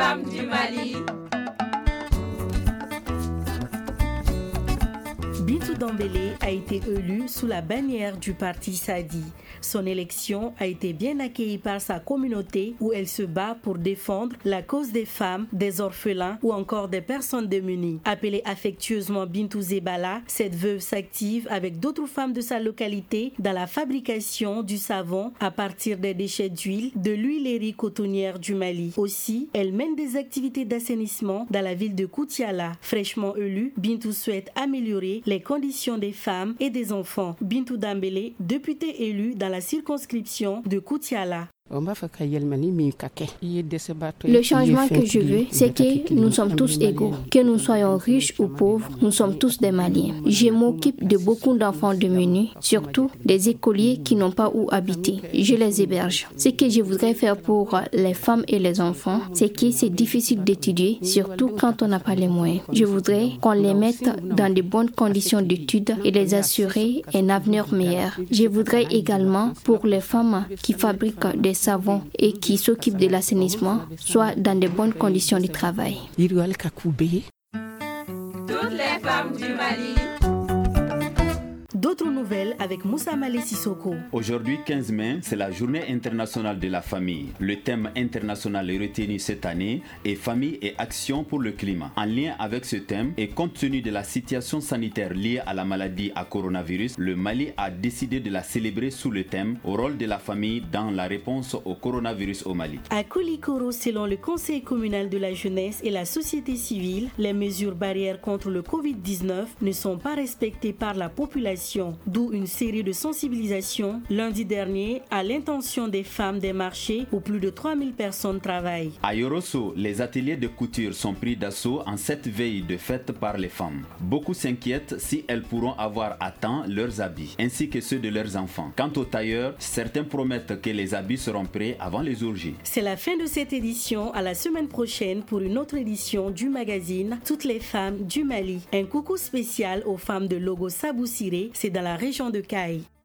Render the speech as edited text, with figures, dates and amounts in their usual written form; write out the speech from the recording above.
femmes du Mali. Bintou Dambélé a été élue sous la bannière du parti Sadi. Son élection a été bien accueillie par sa communauté où elle se bat pour défendre la cause des femmes, des orphelins ou encore des personnes démunies. Appelée affectueusement Bintou Zebala, cette veuve s'active avec d'autres femmes de sa localité dans la fabrication du savon à partir des déchets d'huile de l'huilerie cotonnière du Mali. Aussi, elle mène des activités d'assainissement dans la ville de Koutiala. Fraîchement élue, Bintou souhaite améliorer les conditions des femmes et des enfants. Bintou Dambélé, députée élue dans la circonscription de Koutiala. Le changement que je veux, c'est que nous sommes tous égaux. Que nous soyons riches ou pauvres, nous sommes tous des Maliens. Je m'occupe de beaucoup d'enfants démunis, surtout des écoliers qui n'ont pas où habiter. Je les héberge. Ce que je voudrais faire pour les femmes et les enfants, c'est que c'est difficile d'étudier, surtout quand on n'a pas les moyens. Je voudrais qu'on les mette dans de bonnes conditions d'études et les assurer un avenir meilleur. Je voudrais également pour les femmes qui fabriquent des savons et qui s'occupent de l'assainissement soient dans de bonnes conditions de travail. Toutes les femmes du Mali. D'autres nouvelles avec Moussa Malé Sissoko. Aujourd'hui, 15 mai, c'est la journée internationale de la famille. Le thème international retenu cette année est Famille et action pour le climat. En lien avec ce thème et compte tenu de la situation sanitaire liée à la maladie à coronavirus, le Mali a décidé de la célébrer sous le thème au rôle de la famille dans la réponse au coronavirus au Mali. À Koulikoro, selon le Conseil communal de la jeunesse et la société civile, les mesures barrières contre le Covid-19 ne sont pas respectées par la population. D'où une série de sensibilisations lundi dernier à l'intention des femmes des marchés où plus de 3000 personnes travaillent. À Yorosso, les ateliers de couture sont pris d'assaut en cette veille de fête par les femmes. Beaucoup s'inquiètent si elles pourront avoir à temps leurs habits, ainsi que ceux de leurs enfants. Quant aux tailleurs, certains promettent que les habits seront prêts avant les jours J. C'est la fin de cette édition. À la semaine prochaine pour une autre édition du magazine Toutes les femmes du Mali. Un coucou spécial aux femmes de Logo Saboussiré, c'est dans la région de Caille.